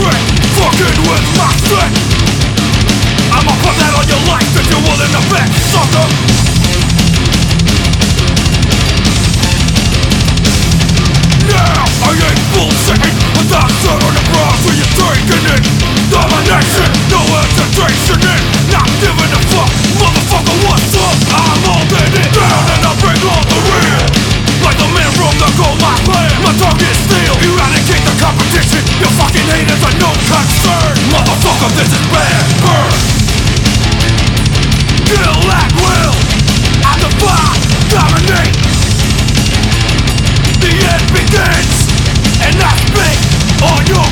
strength, fucking with my strength. I'ma put that on your life if you're willing to bet, sucker. Now I ain't bullshitting with that shit on the cross where you're taking it. Domination, no hesitation in not giving a fuck, motherfucker, what's up? I'm holding it down and I bring all the rear. Like the man from the gold mine plan, my tongue is steel. Eradicate the competition, your fucking haters are no concern. Motherfucker, this is bad, burn. Kill at will, I defy, dominate. The end begins, and I spit on your